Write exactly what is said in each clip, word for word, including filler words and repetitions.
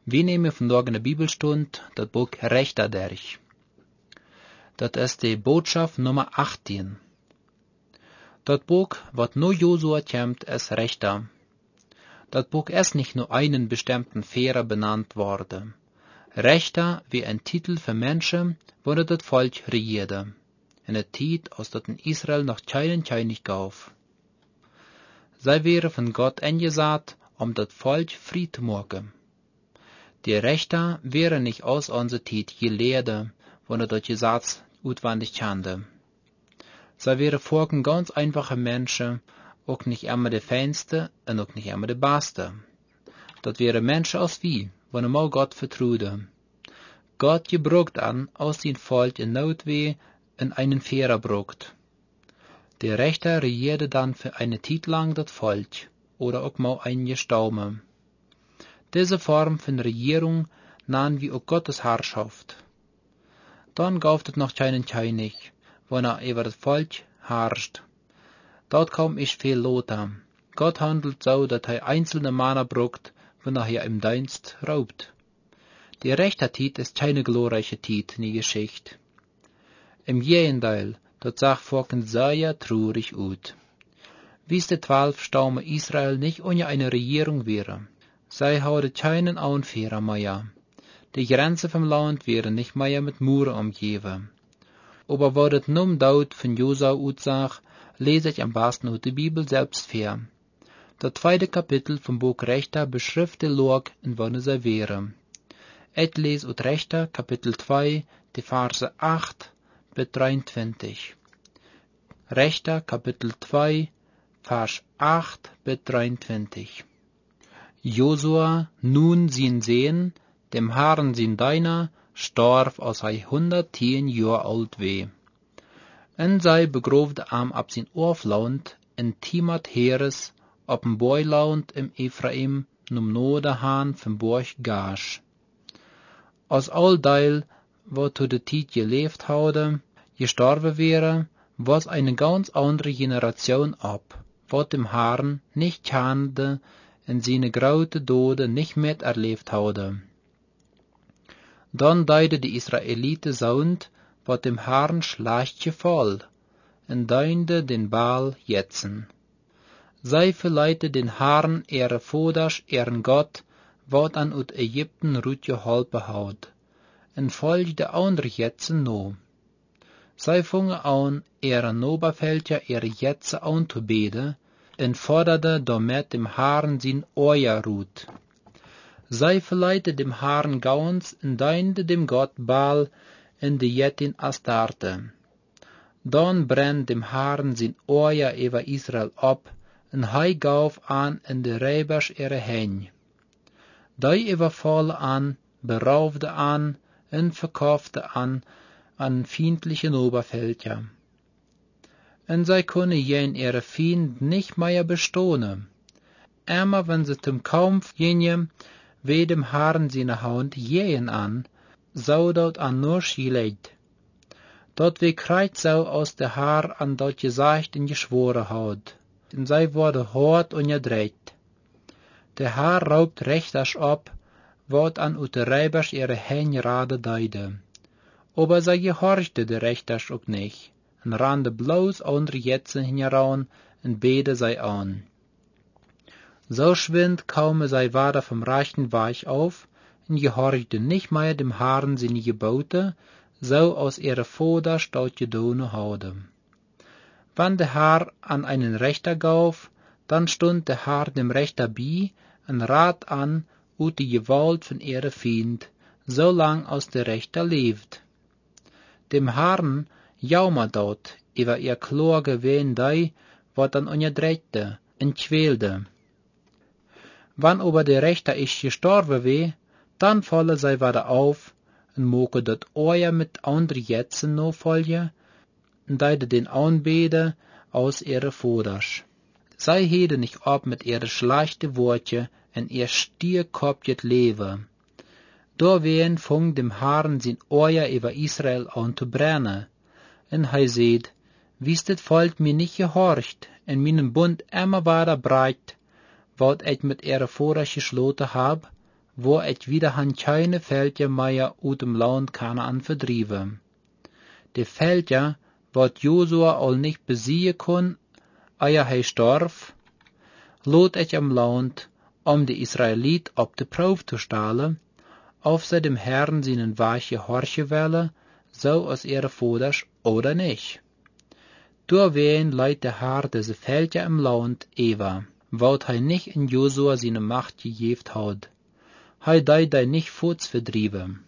We nemen vandaag in de Bibelstund dat boek Rechter durch. Dat is de boodschap nummer achttien. Dat boek wat no Josua komt, is Rechter. Dat boek ist nicht nur einen bestimmten Führer benannt worden. Rechter wie ein Titel für Menschen, wo das Volk regierte. In der Zeit, als dat in Israel noch keinen König gab. Zij wäre von Gott eingesaat, um das Volk frei zu machen. Die Rechter wären nicht aus unserer Zeit Gelehrte, wo er das Gesetz auswendig kannte. Sie wären vorhin ganz einfache Menschen, auch nicht immer die Feinste und auch nicht immer die Beste. Das wären Menschen aus wie, wo er mal Gott vertraute. Gott gebraucht an, aus dem Volk in Notwehr in einen Führer braucht. Der Rechter regierte dann für eine Zeit lang das Volk, oder auch mal einige Staume. Diese Form von Regierung nahmen wir auch Gottes Herrschaft. Dann gab es noch keinen König, wenn er über das Volk herrscht. Dort kam ich viel Lothar. Gott handelt so, dass er einzelne Männer braucht, wenn er hier im Dienst raubt. Die Richtertit ist keine glorreiche Tit in der Geschichte. Im Gegenteil, das sah vorhin sehr traurig aus. Wie die zwölf Stämme Israel nicht ohne eine Regierung wären. Sie hadden keinen Anführer mehr. Die Grenzen vom Land wären nicht mehr mit Muren umgeben. Aber was es nun dort von Josua aussah, lese ich am besten aus der Bibel selbst vor. Das zweite Kapitel vom Buch Rechter beschreibt die Lage, in wann sie wären. Ich lese aus Rechter, Kapitel zwei, die Verse acht bis dreiundzwanzig. Rechter, Kapitel zwei, Vers acht bis dreiundzwanzig. Josua, nun sin sehen, dem Herrn sin deiner, starb als hij hunderttien Jahr alt weh. En zij begroofde am ab sin Orfland in Timat Heres, op een Boiland im Ephraim, num Nodehaan van Borch Gash. Als all deil, wat zu de Tijd geleefd hadden, gestorben wäre, was eine ganz andere Generation ab, wat dem Herrn nicht kannte, en seine graute Dode nicht mehr erlebt hadden. Dann deide die Israeliten sound, wat dem Herrn schlecht gefall, en deinde den Baal jetzen. Zij verleite den Herrn ihre Voders, ihren Gott, wat an ut Ägypten rut geholpen had, en volg de andere jetzen no. Zij vongen an, ihre Noberfeldja ihre jetze an te beden, en forderde damit dem Herrn sin Oja ruht. Zij verleite dem Herrn gauns en deinde dem Gott Baal en de jettin Astarte. Dan brennt dem Herrn sin Oja über Israel ab, en hij gaf an en de Rebers ihre Hen. Die überfallen an, beraufde an en verkaufte an, an feindliche Oberfeldja. En zij kunnen jen ihre Fiend nicht mehr bestohnen. Immer wenn sie zum Kampf gingen, weh dem Herrn seine Hand jen an, so dort an nur schileit. Dort wie kreit so aus der Haar an dort gesagt und geschworen hat. Und sie wurde hart und gedreht. Der Herr raubt rechters ab, wat an ut Reibers ihre Hen rade deide. Aber sie gehorchte der rechters auch nicht, und rannte bloß andere Jetzen hinaus und bete sie an. So schwind kaume sie weiter vom rechten Weg auf, und gehorchte nicht mehr dem Herrn seine Gebote, so aus ihrer Vater dort gedone hatte. Wenn der Herr an einen Rechter gab, dann stund der Herr dem Rechter bei und rat an, ut die Gewalt von ihrer Feind, so lang aus der Rechter lebt. Dem Herrn jauma dort, über ihr Klage wen dei, wat an unterdrückte und quälte. Wann aber der Rechter ist gestorben weh, dann falle sei wieder auf, und moke dat Oja mit andre Jetzen no folge, und deide den Anbede aus ihre Voders. Sei hede nicht ab mit ihre schlechte Worte, en ihr stierkopjet lewe. Da wen fung dem Herrn sin Oja über Israel an zu brennen, en hei seht, wie's dit Volk mir nicht gehorcht, en meinen Bund immer weiter breit, wat ich mit ihre Voders geschloten hab, wo ich wieder han keine Veltje mehr uit dem Land Kanaan verdrieven. De Veltje, wat Josua al nicht besieën kon, eer hij storf, lot ich am Land, om de Israëliet op de proef te stellen, of zij dem Herrn seinen Weg gehorchen willen, so als ihre Voders oder nicht. Doorween leidt de Herr deze Veltje im Land Eva, wat hij nicht in Josua seine Macht gegeven had. Hij deed hij nicht voortverdrieven.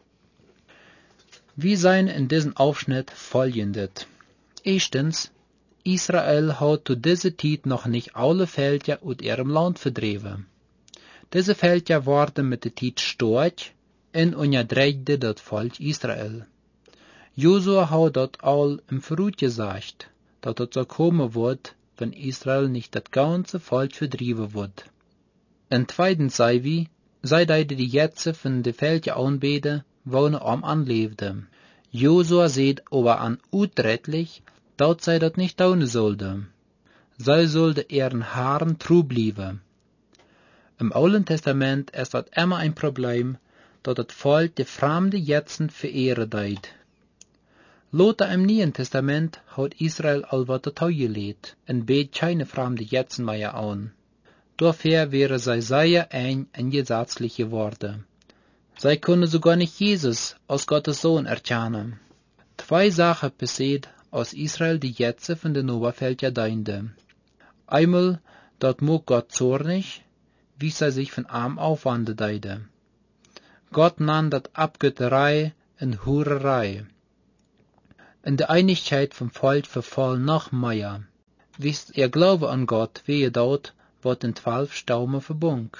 Wir zijn in diesem Aufschnitt folgendes. Erstens, Israel hat zu dieser Zeit noch nicht alle Veltje aus ihrem Land verdreven. Diese Veltje worden mit der Zeit stark en onderdrukte das Volk Israel. Josua hat dort all im Verrut gesagt, dass das so kommen wird, wenn Israel nicht das ganze Volk verdrieven wird. En zweitens sei wie, sei deide die Jetze von de Veltje aanbeden, wo ne am anleefde. Josua seht aber an uitdrukkelijk, dat zij dat nicht tun sollte. Zij sollte ihren Haaren true blieben. Im Alten Testament ist das immer ein Problem, dat het Volk de fremde Jetzen verehren deed. Later im Neuen Testament hat Israel al wat dazu geleerd en beet keine fremde Jetzen mehr an. Dafür wäre zij sehr eng en gesetzlich geworden. Zij kunnen sogar nicht Jesus als Gottes Sohn erkennen. Zwei Sachen passiert, als Israel die Jetze von den Oberfeldja deinde. Einmal, dat moog Gott zornig, wie zij sich von arm aufwanden deide. Gott nann dat Abgötterei en Hurerei. In der Einigkeit vom Volk verfall noch mehr. Wisst ihr Glaube an Gott, wehe dort, wat in zwölf Staume verbunk.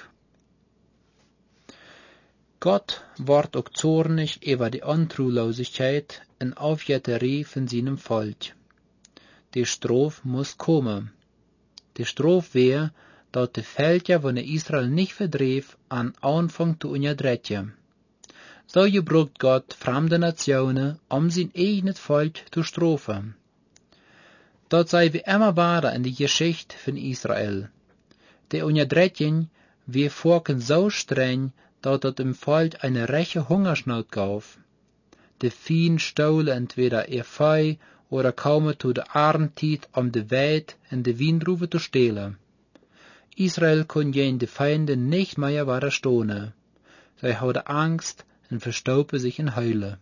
Gott ward ook zornig über die Untrulosigkeit en Aufjetterie von seinem Volk. Die Strof muss kommen. Die Strof wär, dat de Veltje, wanneer Israel nicht verdreef, an Anfang zu onderdrukken. So gebruikt Gott fremde Nationen, um sein eigenes Volk zu strafen. Dat sei wie immer weiter in die Geschichte von Israel. Die Unterdrückung wir vorken so streng, dat het dem Volk eine reche Hungersnot gab. De Vieh stolen entweder ihr Vieh oder kamen zu der Armtiet, um de Weid en de Wiendrufe zu stehlen. Israel kon jen de Feinde nicht mehr widerstehen. Zij hadden Angst en verstopen sich in Heule.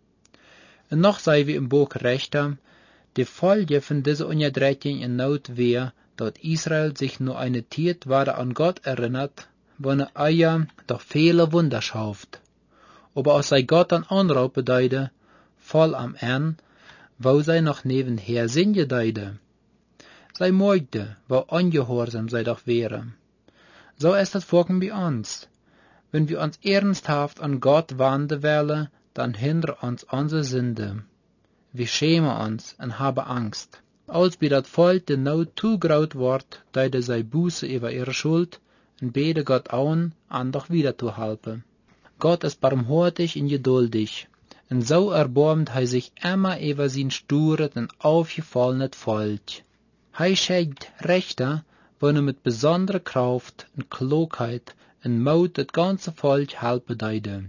En noch sei wie im Buch Rechter, die Folge von dieser Unterdrückung in Not wär, dat Israel sich nur eine Zeit weiter an Gott erinnert, wann er eier doch viele Wunder schafft. Aber als sei Gott an anraupen deide, voll am Ende, wo sei noch nebenher singen deide. Sei moigde, wo ungehorsam sei doch wäre. So ist das Vorkommen bei uns. Wenn wir uns ernsthaft an Gott wenden wollen, dann hindern uns unsere Sünde. Wir schämen uns und haben Angst. Als bei dat Volk de Not zu groot wordt, deide sei Buße über ihre Schuld, und bete Gott an, an doch wieder zu helfen. Gott ist barmherzig und geduldig, und so erbarmt hij sich immer über sein sturet und aufgefallenes Volk. Hij schenkt Rechte, wenn er mit besonderer Kraft und Klugheit und Mut das ganze Volk helfen deide.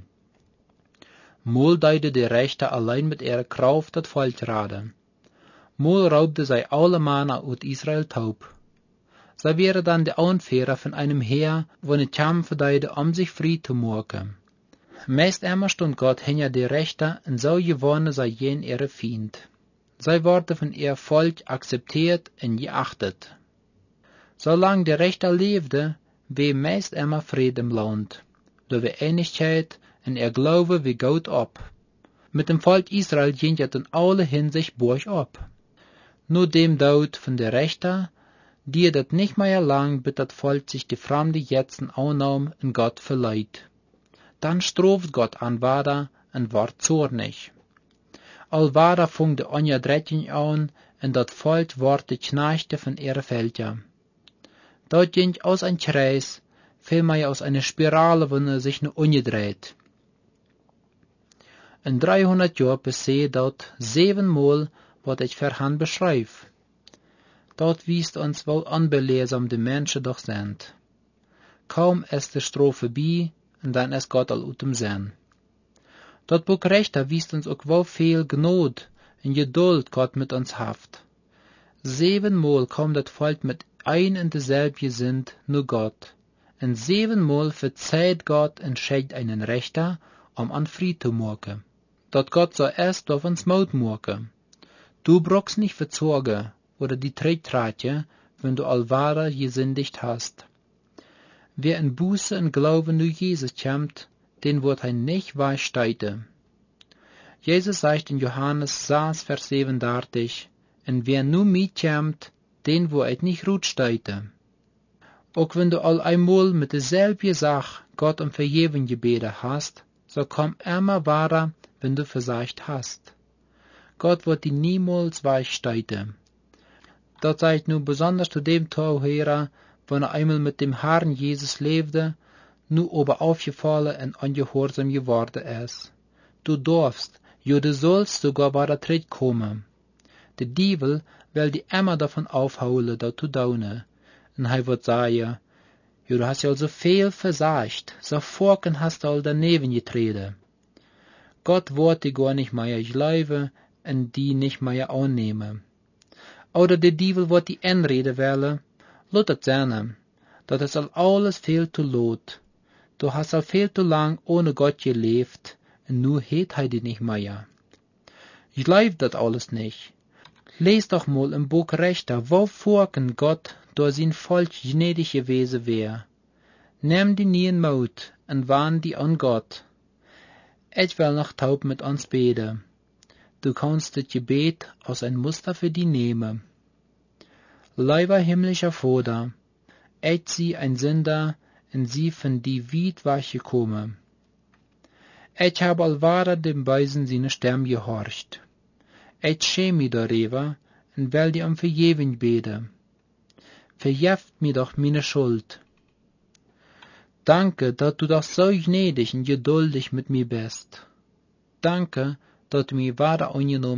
Mal deide die Rechte allein mit ihrer Kraft das Volk raden. Mal raubte zij alle Männer uit Israel taub. Zij wäre dann der Anführer von einem Heer, wo ne kämpfen deide, um sich frei zu machen. Meist immer stund Gott hinter die Rechte, und so gewonnen sei jen ihre Feind. Zij worden von ihr Volk akzeptiert und geachtet. Solange die Rechte lebte, wär meist immer Friede im Land. Durch die Einigkeit und ihr Glaube wie Gott ab. Mit dem Volk Israel ging es in alle Hinsicht bergab. Nur dem Tod von der Rechter, die dat nicht mehr lang, bis das Volk sich die fremde Jetzen annahm und Gott verleiht. Dann straft Gott an Wada und ward zornig. Al Wada fing de Unterdrückung an und dat Volk ward de Knechte von ihrer Veltja. Dort ging aus ein Kreis, vielmehr aus einer Spirale, wo er sich nur umgedreht. In dreihundert Jahren passiert dort siebenmal, was ich verhand beschreib. Dort wiest uns, wo unbelehrsam die Menschen doch sind. Kaum ist die Strophe vorbei, en dan is God al uit dem Sinn. Dat boek Rechter wiest uns ook wel veel Gnod en Geduld Gott mit uns haft. Zevenmal kommt dat Volk mit ein und derselbe Gesind nur Gott. En zevenmal verzeiht Gott en schickt einen Rechter, um an Fried zu machen. Dat Gott so erst auf uns Maut machen. Du brauchst nicht verzorgen oder die Tretratje, wenn du allwahre gesündigt hast. Wer in Buße und Glauben nu Jesus kämmt, den wird hij nicht weichsteite. Jesus sagt in Johannes sechs, Vers siebenunddreißig, en wer nu mitkämmt, den wird hij nicht rutsteite. Auch wenn du all einmal mit derselben Sache Gott um Vergebung gebeten hast, so komm immer weiter, wenn du versagt hast. Gott wird die niemals weichsteite. Dat sagt nu besonders zu dem Tauherer, wenn er einmal mit dem Herrn Jesus lebte, nu aber aufgefallen und ungehorsam geworden ist. Du darfst, jo du sollst sogar bei der Tritt kommen. Der Dievel will die immer davon aufholen, dat zu daune. Und er wird sagen, jo du hast ja so viel versagt, so vorken hast du all daneben getreten. Gott wird die gar nicht mehr glauben und die nicht mehr annehmen. Oder der Dievel wird die Enrede wählen, lot het sein, dat is al alles veel te lot. Du hast al veel te lang ohne Gott gelebt, und nu heet hij die nicht mehr. Ich glaub dat alles nicht. Lees doch mal im Buch Rechter, wo vorken Gott durch sein Volk gnädig gewesen wär. Nimm die nie in Mut und warn die an Gott. Ich will noch taub mit uns beten. Du kannst das Gebet als ein Muster für die nehmen. Lieber himmlischer Vater, ich sie ein Sünder und sie von die weit weggekommen. Ich habe allwahre dem Weisen seine Stimme gehorcht. Ich schäme mich darüber und will dir um Vergebung beten. Vergeft mir doch meine Schuld. Danke, dass du doch so gnädig und geduldig mit mir bist. Danke, dass du mir weiter angenommen